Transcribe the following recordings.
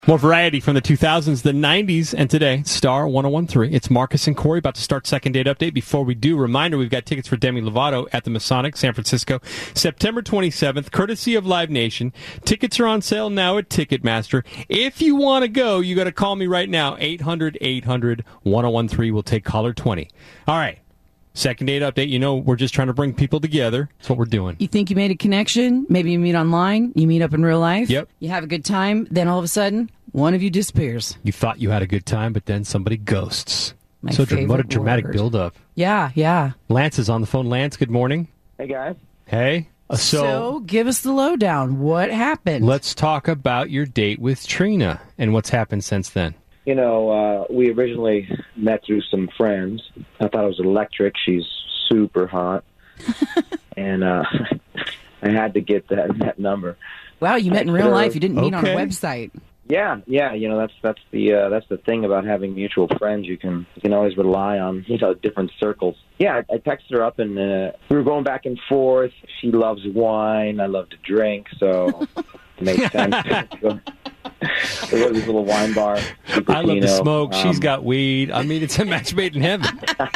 More variety from the 2000s, the 90s, and today, Star 101.3. It's Marcus and Corey about to start second date update. Before we do, reminder, we've got tickets for Demi Lovato at the Masonic, San Francisco, September 27th, courtesy of Live Nation. Tickets are on sale now at Ticketmaster. If you want to go, you got to call me right now, 800-800-1013. We'll take caller 20. All right. Second date update. You know, we're just trying to bring people together. That's what we're doing. You think you made a connection? Maybe you meet online. You meet up in real life. Yep. You have a good time. Then all of a sudden, one of you disappears. You thought you had a good time, but then somebody ghosts. My So favorite what a dramatic word. build-up. Yeah. Lance is on the phone. Lance, good morning. Hey, guys. Hey. So give us the lowdown. What happened? Let's talk about your date with Trina and what's happened since then. You know, we originally met through some friends. I thought it was electric. She's super hot. And I had to get that number. Wow, you met in real life. You didn't meet on a Okay. website. Yeah. You know, that's the thing about having mutual friends. You can always rely on different circles. Yeah, I texted her up and we were going back and forth. She loves wine. I love to drink, so it makes sense. We go to this little wine bar. I love to smoke. She's got weed. I mean, it's a match made in heaven.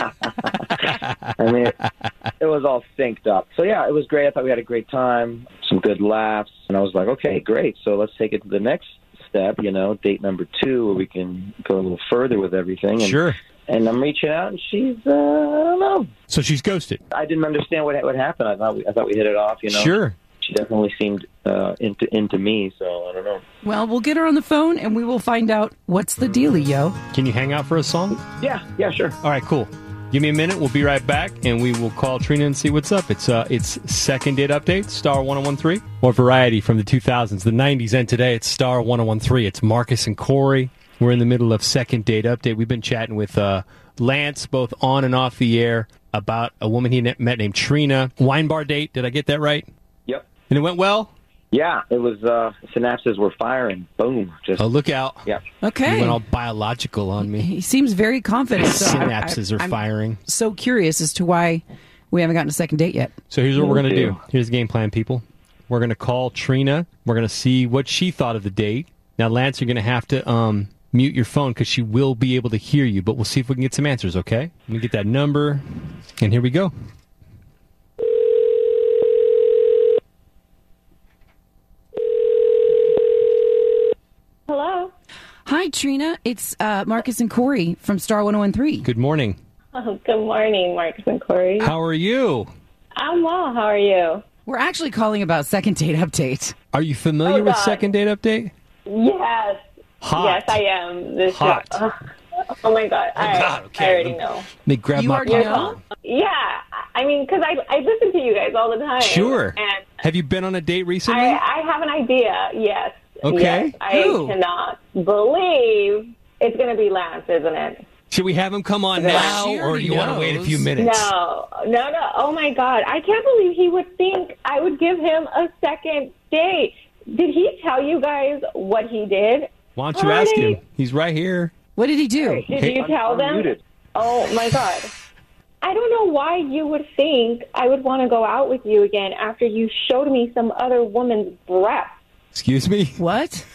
I mean, it was all synced up. So, yeah, it was great. I thought we had a great time, some good laughs. And I was like, okay, great. So let's take it to the next step, date number 2, where we can go a little further with everything. And, Sure. And I'm reaching out, and she's, I don't know. So she's ghosted. I didn't understand what happened. I thought we hit it off, Sure. She definitely seemed into me, so I don't know. Well, we'll get her on the phone, and we will find out what's the dealio. Can you hang out for a song? Yeah, sure. All right, cool. Give me a minute. We'll be right back, and we will call Trina and see what's up. It's second date update, Star 101.3. More variety from the 2000s, the 90s, and today it's Star 101.3. It's Marcus and Corey. We're in the middle of second date update. We've been chatting with Lance, both on and off the air, about a woman he met named Trina. Wine bar date. Did I get that right? Yep. And it went well? Yeah, it was, synapses were firing. Boom. Just. Oh, look out. Yeah. Okay. You went all biological on me. He seems very confident. So Synapses are I'm firing. so curious as to why we haven't gotten a second date yet. So here's what we're going to do. Here's the game plan, people. We're going to call Trina. We're going to see what she thought of the date. Now, Lance, you're going to have to mute your phone because she will be able to hear you, but we'll see if we can get some answers, okay? Let me get that number, and here we go. Hello. Hi, Trina. It's Marcus and Corey from Star 101.3. Good morning. Oh, good morning, Marcus and Corey. How are you? I'm well. How are you? We're actually calling about second date update. Are you familiar with God. second date update? Yes. Hot. Yes, I am. This Hot. Oh my God. God, okay. I already know. Let me grab You my already popcorn. know? Yeah. I mean, because I listen to you guys all the time. Sure. And Have you been on a date recently? I have an idea. Yes. Okay. Yes. I Who? cannot believe it's going to be Lance, isn't it? Should we have him come on now, She or do you want to already wait a knows. few minutes? No. Oh my God. I can't believe he would think I would give him a second date. Did he tell you guys what he did? Why don't you ask him? Already? He's right here. What did he do? Did you tell them? Unmuted. Oh my God. I don't know why you would think I would want to go out with you again after you showed me some other woman's breath. Excuse me? What?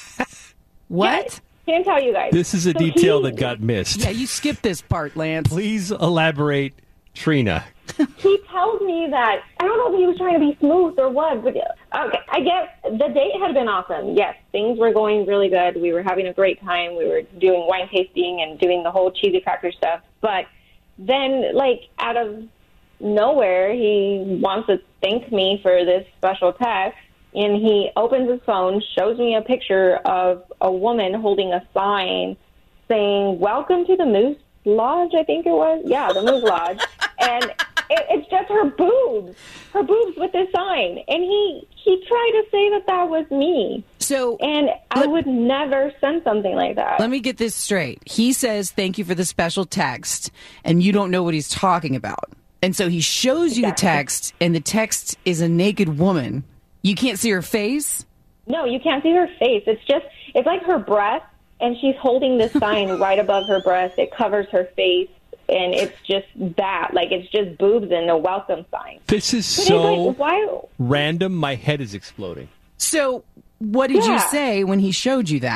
What? Can't tell you guys. This is a So detail he- that got missed. Yeah, you skipped this part, Lance. Please elaborate, Trina. He tells me that, I don't know if he was trying to be smooth or what, but okay, I guess the date had been awesome. Yes, things were going really good. We were having a great time. We were doing wine tasting and doing the whole cheesy cracker stuff. But then, like, out of nowhere, he wants to thank me for this special text. And he opens his phone, shows me a picture of a woman holding a sign saying, "Welcome to the Moose Lodge," I think it was. Yeah, the Moose Lodge. And it's just her boobs with this sign. And he tried to say that was me. So, And I would never send something like that. let me get this straight. He says, thank you for the special text, and you don't know what he's talking about. And so he shows you the text, and the text is a naked woman. You can't see her face? No, you can't see her face. It's like her breast, and she's holding this sign right above her breast. It covers her face, and it's just that. Like, it's just boobs and a welcome sign. This is But so he's like, why? random. My head is exploding. So, what did you Yeah. say when he showed you that?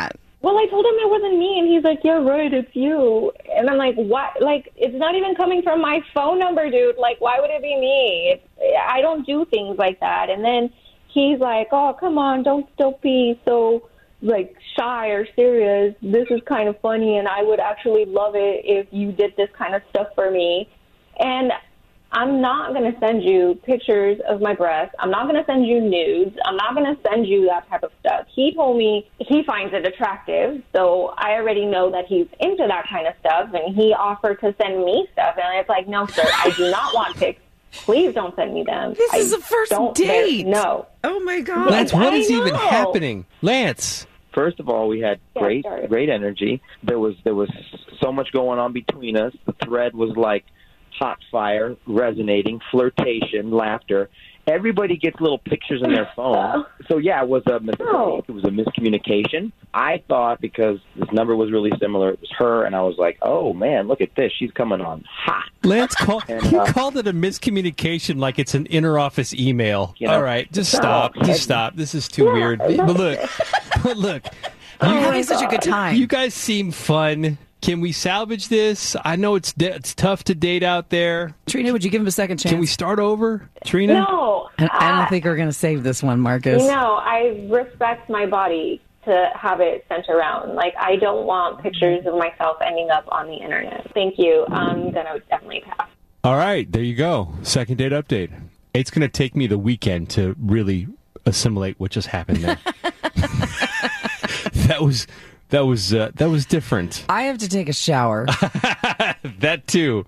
well, I told him it wasn't me, and he's like, yeah, right, it's you. And I'm like, what? Like, it's not even coming from my phone number, dude. Like, why would it be me? I don't do things like that. And then he's like, oh, come on, don't be so, like, shy or serious. This is kind of funny, and I would actually love it if you did this kind of stuff for me. And I'm not going to send you pictures of my breasts. I'm not going to send you nudes. I'm not going to send you that type of stuff. He told me he finds it attractive, so I already know that he's into that kind of stuff, and he offered to send me stuff, and it's like, no, sir, I do not want pics. Please don't send me them. This is a first date. No. Oh, my God. Lance, what is even know. happening? Lance. First of all, we had great energy. There was so much going on between us. The thread was like hot fire, resonating, flirtation, laughter. Everybody gets little pictures in their phone. So, yeah, it was a mistake. It was a miscommunication. I thought because this number was really similar, it was her, and I was like, oh, man, look at this. She's coming on hot. Lance, you called it a miscommunication like it's an inter-office email. All right, just stop. Just stop. This is too weird. But look. I'm having such a good time. You guys seem fun. Can we salvage this? I know it's tough to date out there. Trina, would you give him a second chance? Can we start over, Trina? No. I don't think we're going to save this one, Marcus. No, I respect my body to have it sent around. Like, I don't want pictures of myself ending up on the internet. Thank you. I'm going to definitely pass. All right, there you go. Second date update. It's going to take me the weekend to really assimilate what just happened there. That was different. I have to take a shower. That too.